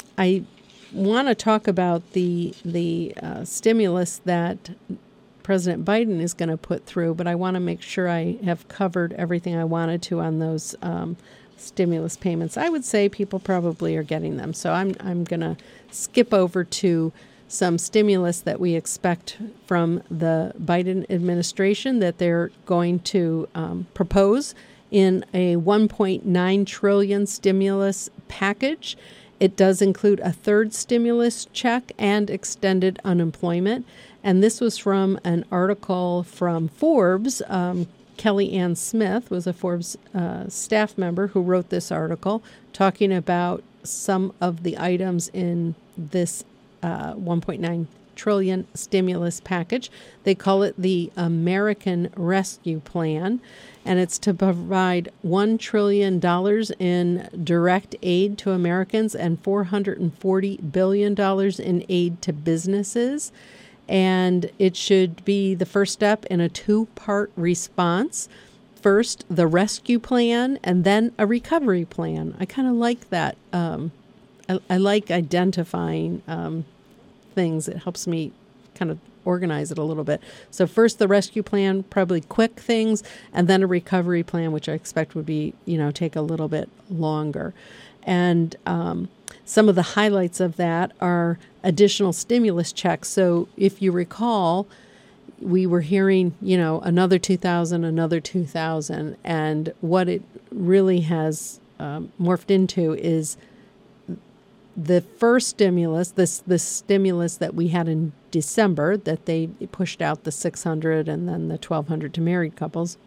I want to talk about the the uh, stimulus that President Biden is going to put through, but I want to make sure I have covered everything I wanted to on those um, stimulus payments. I would say people probably are getting them, so I'm I'm going to skip over to some stimulus that we expect from the Biden administration that they're going to um, propose in a one point nine trillion dollars stimulus package. It does include a third stimulus check and extended unemployment. And this was from an article from Forbes. Um, Kelly Ann Smith was a Forbes uh, staff member who wrote this article talking about some of the items in this uh, one point nine trillion dollars stimulus package. They call it the American Rescue Plan, and it's to provide one trillion dollars in direct aid to Americans and four hundred forty billion dollars in aid to businesses. And it should be the first step in a two-part response. First, the rescue plan, and then a recovery plan. I kind of like that. Um, I, I like identifying um, things. It helps me kind of organize it a little bit. So first, the rescue plan, probably quick things, and then a recovery plan, which I expect would be, you know, take a little bit longer. And um, some of the highlights of that are additional stimulus checks. So if you recall, we were hearing, you know, another two thousand, another two thousand, and what it really has um, morphed into is the first stimulus, this this stimulus that we had in December, that they pushed out the six hundred and then the twelve hundred to married couples.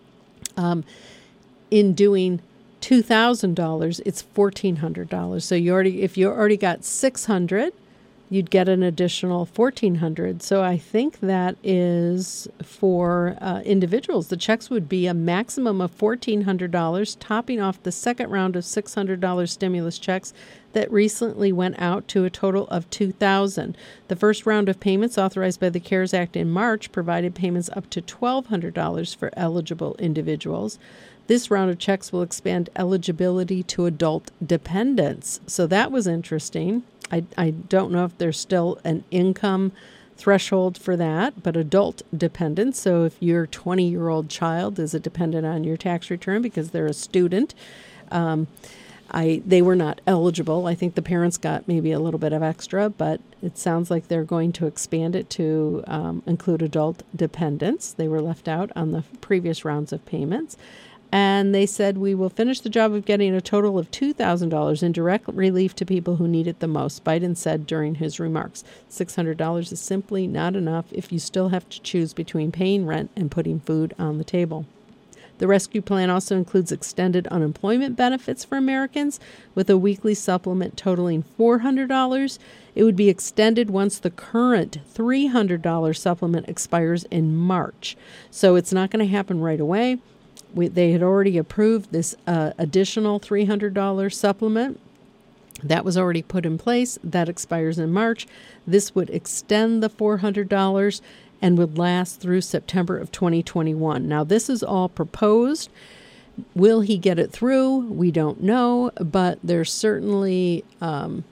Um, in doing two thousand dollars, it's fourteen hundred dollars. So you already, if you already got six hundred dollars, you'd get an additional fourteen hundred dollars. So I think that is for uh, individuals. The checks would be a maximum of fourteen hundred dollars, topping off the second round of six hundred dollars stimulus checks that recently went out to a total of two thousand dollars. The first round of payments authorized by the CARES Act in March provided payments up to twelve hundred dollars for eligible individuals. This round of checks will expand eligibility to adult dependents. So that was interesting. I, I don't know if there's still an income threshold for that, but adult dependents. So if your twenty-year-old child is a dependent on your tax return because they're a student, um, I they were not eligible. I think the parents got maybe a little bit of extra, but it sounds like they're going to expand it to um, include adult dependents. They were left out on the previous rounds of payments. And they said, we will finish the job of getting a total of two thousand dollars in direct relief to people who need it the most, Biden said during his remarks. six hundred dollars is simply not enough if you still have to choose between paying rent and putting food on the table. The rescue plan also includes extended unemployment benefits for Americans with a weekly supplement totaling four hundred dollars. It would be extended once the current three hundred dollars supplement expires in March. So it's not going to happen right away. We, they had already approved this uh, additional three hundred dollars supplement. That was already put in place. That expires in March. This would extend the four hundred dollars and would last through September of twenty twenty-one. Now, this is all proposed. Will he get it through? We don't know, but there's certainly um,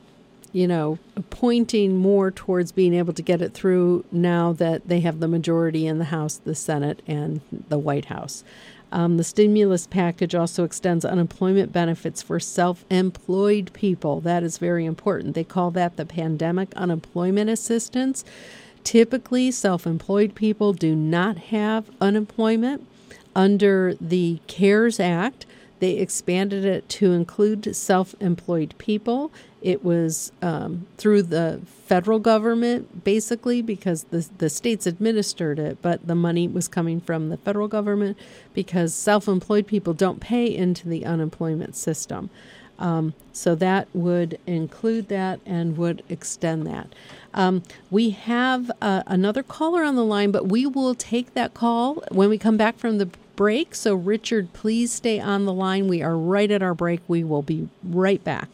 you know, pointing more towards being able to get it through now that they have the majority in the House, the Senate, and the White House. Um, the stimulus package also extends unemployment benefits for self-employed people. That is very important. They call that the pandemic unemployment assistance. Typically, self-employed people do not have unemployment. Under the CARES Act, they expanded it to include self-employed people. It was um, through the federal government, basically, because the, the states administered it, but the money was coming from the federal government because self-employed people don't pay into the unemployment system. Um, so that would include that and would extend that. Um, we have uh, another caller on the line, but we will take that call when we come back from the break. So, Richard, please stay on the line. We are right at our break. We will be right back.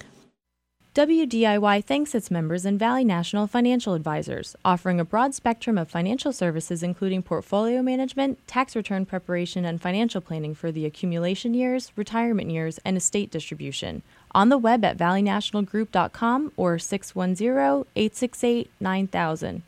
W D I Y thanks its members and Valley National Financial Advisors, offering a broad spectrum of financial services including portfolio management, tax return preparation, and financial planning for the accumulation years, retirement years, and estate distribution. On the web at valley national group dot com or six one zero, eight six eight, nine thousand.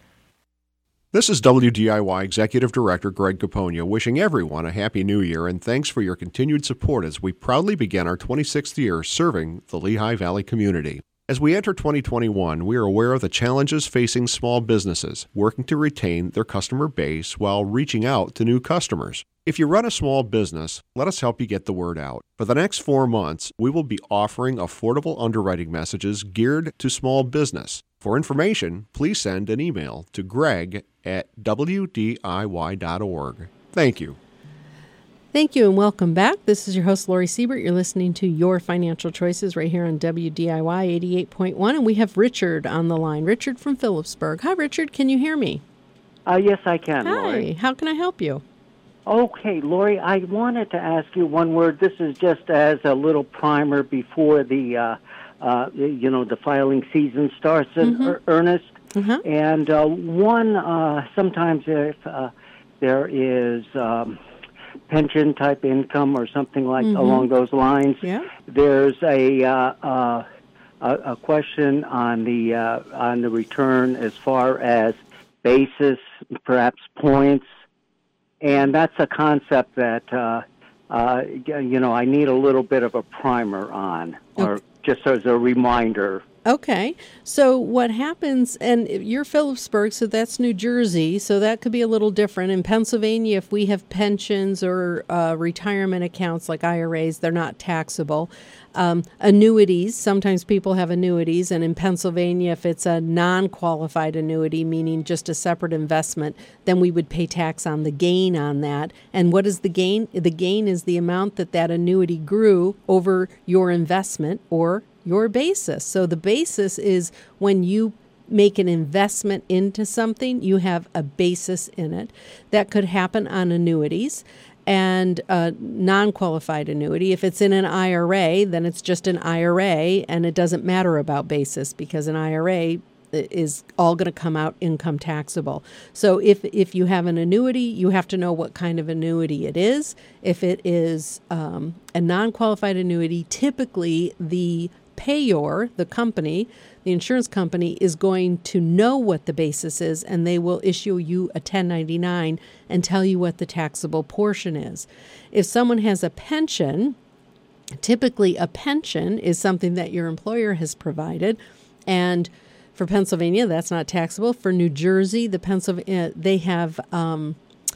This is W D I Y Executive Director Greg Capogna wishing everyone a Happy New Year and thanks for your continued support as we proudly begin our twenty-sixth year serving the Lehigh Valley community. As we enter twenty twenty-one, we are aware of the challenges facing small businesses working to retain their customer base while reaching out to new customers. If you run a small business, let us help you get the word out. For the next four months, we will be offering affordable underwriting messages geared to small business. For information, please send an email to greg at w d i y dot org. Thank you.
Thank you and welcome back. This is your host, Lori Siebert. You're listening to Your Financial Choices right here on W D I Y eighty-eight point one, and we have Richard on the line. Richard from Phillipsburg. Hi, Richard. Can you hear me?
Uh, yes, I can,
Hi.
Lori.
How can I help you?
Okay, Lori, I wanted to ask you one word. This is just as a little primer before the, uh, uh, you know, the filing season starts in
Mm-hmm.
er- earnest.
Uh-huh.
And uh, one, uh, sometimes if uh, there is um, pension-type income or something like
Mm-hmm.
along those lines,
Yeah.
there's a, uh, uh, a a question on the uh, on the return as far as basis, perhaps points. And that's a concept that, uh, uh, you know, I need a little bit of a primer on, or
Okay.
just as a reminder.
Okay. So what happens, and you're Phillipsburg, so that's New Jersey, so that could be a little different. In Pennsylvania, if we have pensions or uh, retirement accounts like I R As, they're not taxable. Um, annuities, sometimes people have annuities, and in Pennsylvania, if it's a non-qualified annuity, meaning just a separate investment, then we would pay tax on the gain on that. And what is the gain? The gain is the amount that that annuity grew over your investment or your basis. So the basis is when you make an investment into something, you have a basis in it. That could happen on annuities and a non-qualified annuity. If it's in an I R A, then it's just an I R A, and it doesn't matter about basis because an I R A is all going to come out income taxable. So if if you have an annuity, you have to know what kind of annuity it is. If it is um, a non-qualified annuity, typically the payor, the company, the insurance company, is going to know what the basis is, and they will issue you a ten ninety-nine and tell you what the taxable portion is. If someone has a pension, typically a pension is something that your employer has provided, and for Pennsylvania, that's not taxable. For New Jersey, the Pennsylvania they have um,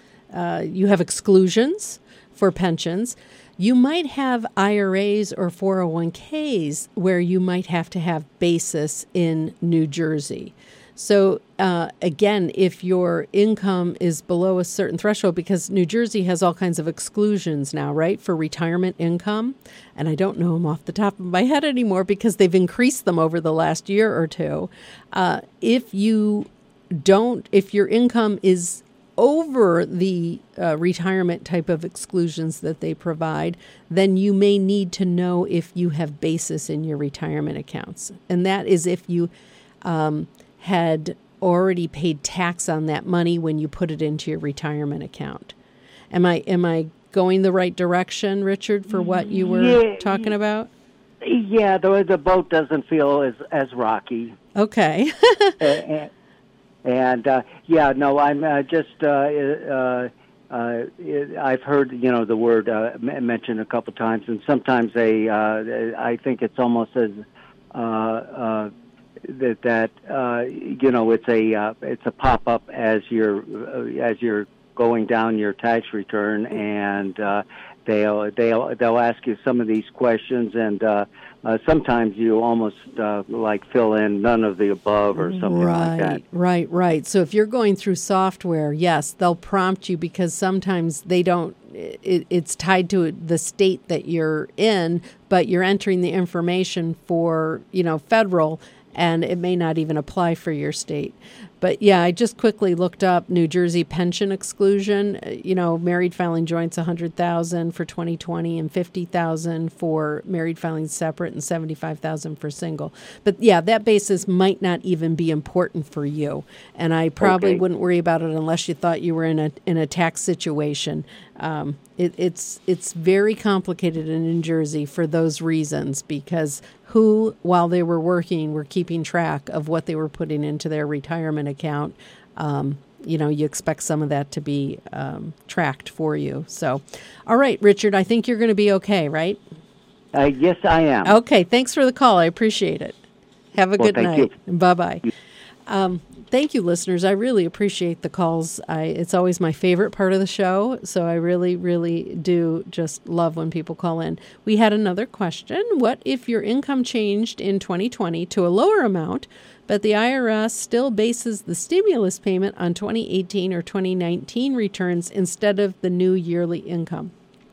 uh, you have exclusions for pensions. You might have I R As or four oh one k's where you might have to have basis in New Jersey. So uh, again, if your income is below a certain threshold, because New Jersey has all kinds of exclusions now, right, for retirement income, and I don't know them off the top of my head anymore because they've increased them over the last year or two. Uh, if you don't, if your income is over the uh, retirement type of exclusions that they provide, then you may need to know if you have basis in your retirement accounts. And that is if you um, had already paid tax on that money when you put it into your retirement account. Am I am I going the right direction, Richard, for what you were
Yeah,
talking about?
Yeah, the the boat doesn't feel as as rocky.
Okay.
and and uh, yeah, no, I'm uh, just. Uh, uh, uh, I've heard you know the word uh, mentioned a couple times, and sometimes they. Uh, I think it's almost as uh, uh, that that uh, you know it's a uh, it's a pop up as you're uh, as you're going down your tax return, and uh, they'll they'll they'll ask you some of these questions, and uh, uh, sometimes you almost uh, like fill in none of the above or something
right,
like that.
Right, right. So if you're going through software, yes, they'll prompt you because sometimes they don't. It, it's tied to the state that you're in, but you're entering the information for you know federal, and it may not even apply for your state. But yeah, I just quickly looked up New Jersey pension exclusion. You know, married filing joints one hundred thousand dollars for twenty twenty and fifty thousand dollars for married filing separate and seventy-five thousand dollars for single. But yeah, that basis might not even be important for you. And I probably
Okay.
wouldn't worry about it unless you thought you were in a in a tax situation. Um, it, it's it's very complicated in New Jersey for those reasons because who, while they were working, were keeping track of what they were putting into their retirement account. Um, you know, you expect some of that to be um, tracked for you. So, all right, Richard, I think you're going to be okay, right?
Uh, yes, I am.
Okay, thanks for the call. I appreciate it. Have a
Well,
good
thank
night.
you.
Bye-bye. Um, thank you, listeners. I really appreciate the calls. I, it's always my favorite part of the show, so I really, really do just love when people call in. We had another question. What if your income changed in twenty twenty to a lower amount, but the I R S still bases the stimulus payment on twenty eighteen or twenty nineteen returns instead of the new yearly income?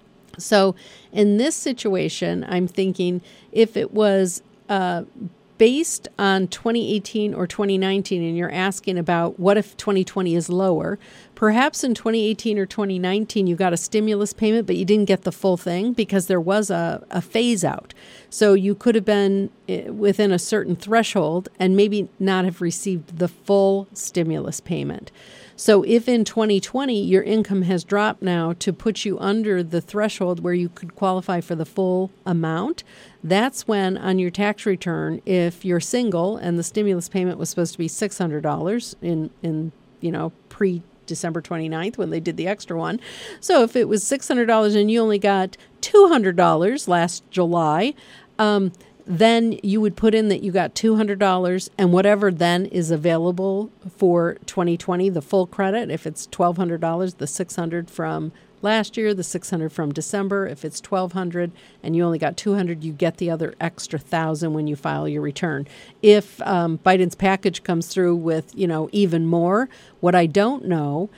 So in this situation, I'm thinking if it was uh, based on twenty eighteen or twenty nineteen, and you're asking about what if twenty twenty is lower, perhaps in twenty eighteen or twenty nineteen you got a stimulus payment, but you didn't get the full thing because there was a, a phase out. So you could have been within a certain threshold and maybe not have received the full stimulus payment. So if in twenty twenty your income has dropped now to put you under the threshold where you could qualify for the full amount, that's when on your tax return, if you're single and the stimulus payment was supposed to be six hundred dollars in, in you know, pre December twenty-ninth when they did the extra one. So if it was six hundred dollars and you only got two hundred dollars last July, um, then you would put in that you got two hundred dollars and whatever then is available for twenty twenty, the full credit. If it's twelve hundred dollars, the six hundred dollars from last year, the six hundred dollars from December. If it's twelve hundred dollars and you only got two hundred dollars, you get the other extra one thousand dollars when you file your return. If um, Biden's package comes through with, you know, even more, what I don't know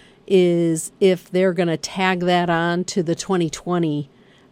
is if they're going to tag that on to the twenty twenty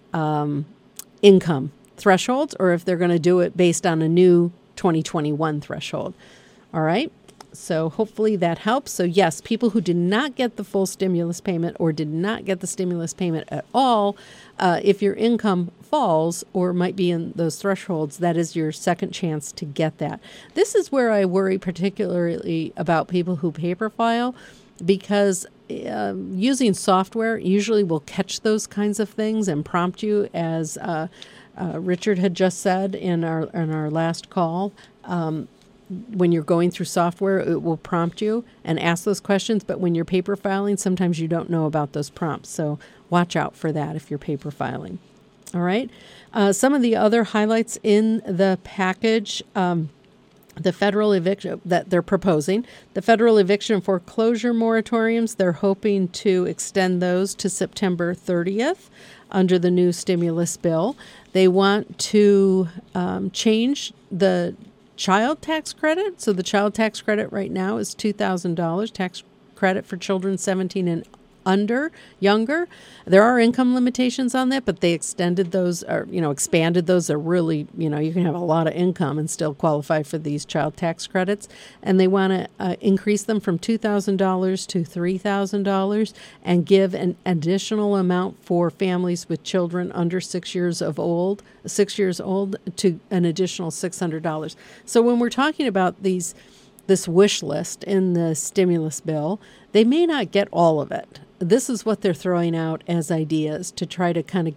um, income thresholds or if they're going to do it based on a new twenty twenty-one threshold. All right. So hopefully that helps. So yes, people who did not get the full stimulus payment or did not get the stimulus payment at all, uh, if your income falls or might be in those thresholds, that is your second chance to get that. This is where I worry particularly about people who paper file because uh, using software usually will catch those kinds of things and prompt you as uh, Uh, Richard had just said in our in our last call, um, when you're going through software, it will prompt you and ask those questions. But when you're paper filing, sometimes you don't know about those prompts. So watch out for that if you're paper filing. All right. Uh, some of the other highlights in the package, um, the federal eviction that they're proposing, the federal eviction and foreclosure moratoriums, they're hoping to extend those to September thirtieth under the new stimulus bill. They want to um, change the child tax credit. So the child tax credit right now is two thousand dollars tax credit for children seventeen and under, younger. There are income limitations on that, but they extended those, or, you know, expanded those. They're really, you know, you can have a lot of income and still qualify for these child tax credits. And they want to uh, increase them from two thousand dollars to three thousand dollars and give an additional amount for families with children under six years of old, six years old to an additional six hundred dollars. So when we're talking about these, this wish list in the stimulus bill, they may not get all of it. This is what they're throwing out as ideas to try to kind of get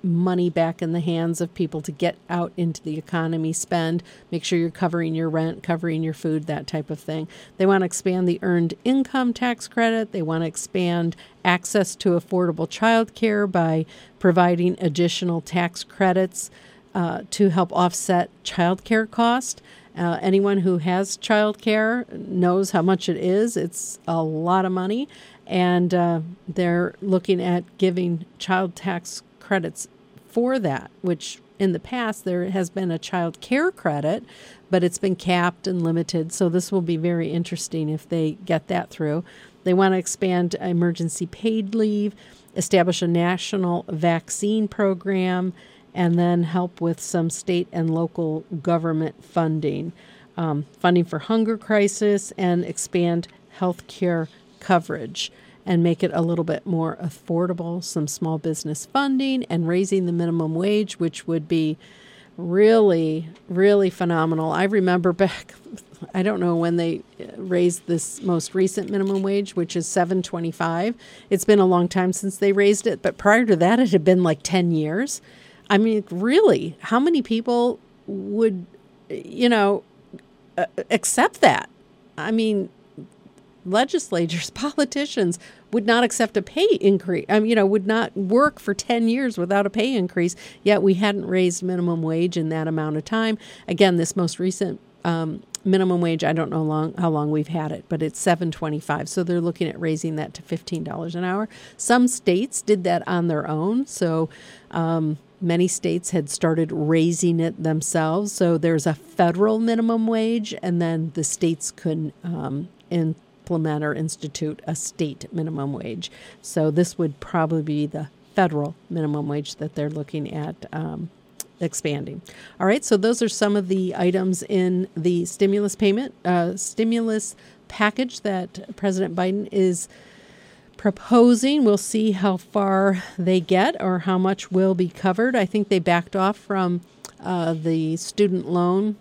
money back in the hands of people to get out into the economy, spend, make sure you're covering your rent, covering your food, that type of thing. They want to expand the earned income tax credit. They want to expand access to affordable child care by providing additional tax credits uh, to help offset child care cost. Uh, anyone who has child care knows how much it is. It's a lot of money. And uh, they're looking at giving child tax credits for that, which in the past there has been a child care credit, but it's been capped and limited. So this will be very interesting if they get that through. They want to expand emergency paid leave, establish a national vaccine program, and then help with some state and local government funding, um, funding for hunger crisis, and expand health care coverage and make it a little bit more affordable, some small business funding, and raising the minimum wage, which would be really, really phenomenal. I remember back, I don't know when they raised this most recent minimum wage, which is seven twenty-five. It's been a long time since they raised it, but prior to that, it had been like ten years. I mean, really, how many people would, you know, uh, accept that? I mean, legislators, politicians would not accept a pay increase. I mean, you know, would not work for ten years without a pay increase. Yet we hadn't raised minimum wage in that amount of time. Again, this most recent um, minimum wage, I don't know long how long we've had it, but it's seven twenty-five. So they're looking at raising that to fifteen dollars an hour. Some states did that on their own. So um, many states had started raising it themselves. So there's a federal minimum wage, and then the states could um, in implement or institute a state minimum wage. So this would probably be the federal minimum wage that they're looking at um, expanding. All right, so those are some of the items in the stimulus payment, uh, stimulus package that President Biden is proposing. We'll see how far they get or how much will be covered. I think they backed off from uh, the student loan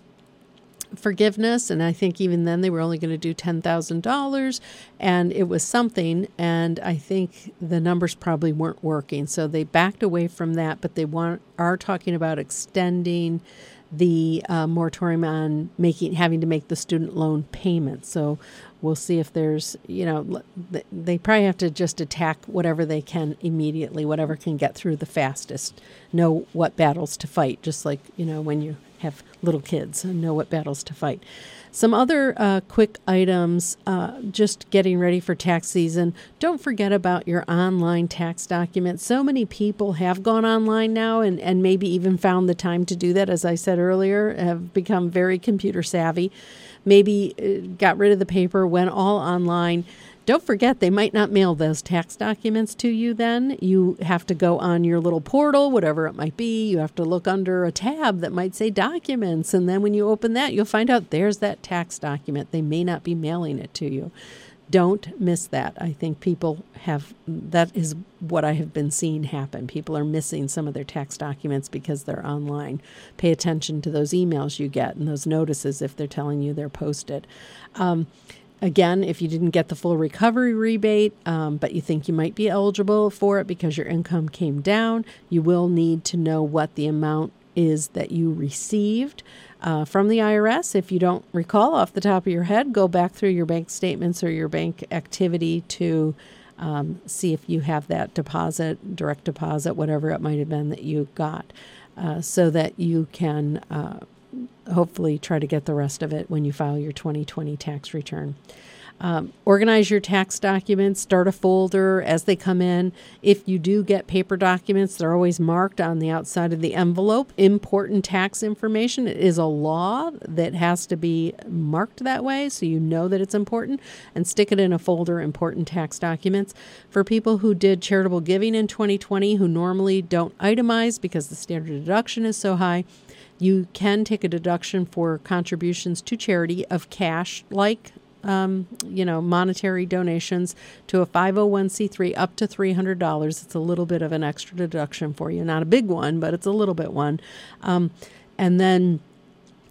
forgiveness, and I think even then they were only going to do ten thousand dollars, and it was something, and I think the numbers probably weren't working, so they backed away from that, but they want are talking about extending the uh, moratorium on making having to make the student loan payments. So we'll see if there's, you know, they probably have to just attack whatever they can immediately, whatever can get through the fastest, know what battles to fight, just like, you know, when you have little kids and know what battles to fight. Some other uh, quick items, uh, just getting ready for tax season. Don't forget about your online tax documents. So many people have gone online now and, and maybe even found the time to do that, as I said earlier, have become very computer savvy. Maybe uh, got rid of the paper, went all online. Don't forget, they might not mail those tax documents to you then. You have to go on your little portal, whatever it might be. You have to look under a tab that might say documents. And then when you open that, you'll find out there's that tax document. They may not be mailing it to you. Don't miss that. I think people have, that is what I have been seeing happen. People are missing some of their tax documents because they're online. Pay attention to those emails you get and those notices if they're telling you they're posted. Um, Again, if you didn't get the full recovery rebate, um, but you think you might be eligible for it because your income came down, you will need to know what the amount is that you received uh, from the I R S. If you don't recall off the top of your head, go back through your bank statements or your bank activity to um, see if you have that deposit, direct deposit, whatever it might have been that you got, uh, so that you can uh, hopefully try to get the rest of it when you file your twenty twenty tax return. Um, organize your tax documents, start a folder as they come in. If you do get paper documents, they're always marked on the outside of the envelope. Important tax information. It is a law that has to be marked that way so you know that it's important, and stick it in a folder, important tax documents. For people who did charitable giving in twenty twenty who normally don't itemize because the standard deduction is so high, you can take a deduction for contributions to charity of cash, like Um, you know, monetary donations to a five oh one c three up to three hundred dollars. It's a little bit of an extra deduction for you. Not a big one, but it's a little bit one. Um, and then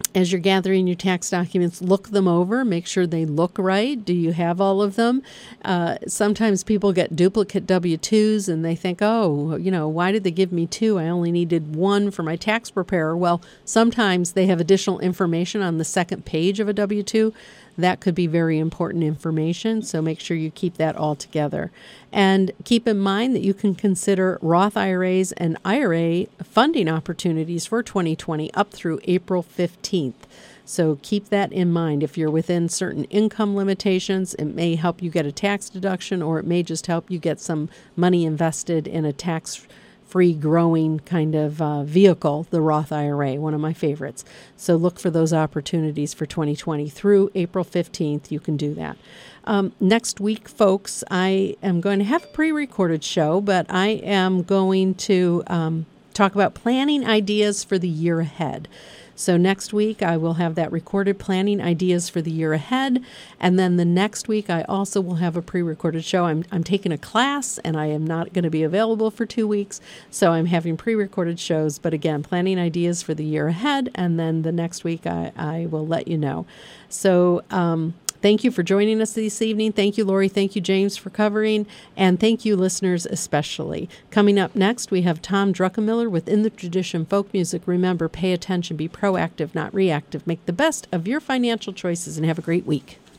as you're gathering your tax documents, look them over, make sure they look right. Do you have all of them? Uh, sometimes people get duplicate W two's and they think, oh, you know, why did they give me two? I only needed one for my tax preparer. Well, sometimes they have additional information on the second page of a W two. That could be very important information, so make sure you keep that all together. And keep in mind that you can consider Roth I R As and I R A funding opportunities for twenty twenty up through April fifteenth. So keep that in mind. If you're within certain income limitations, it may help you get a tax deduction, or it may just help you get some money invested in a tax free growing kind of uh, vehicle, the Roth I R A, one of my favorites. So look for those opportunities for twenty twenty through April fifteenth. You can do that. Um, next week, folks, I am going to have a pre-recorded show, but I am going to um, talk about planning ideas for the year ahead. So next week, I will have that recorded, planning ideas for the year ahead. And then the next week, I also will have a pre-recorded show. I'm, I'm taking a class, and I am not going to be available for two weeks. So I'm having pre-recorded shows. But again, planning ideas for the year ahead. And then the next week, I, I will let you know. So um, thank you for joining us this evening. Thank you, Lori. Thank you, James, for covering. And thank you, listeners, especially. Coming up next, we have Tom Druckenmiller with In the Tradition Folk Music. Remember, pay attention, be proactive, not reactive. Make the best of your financial choices, and have a great week.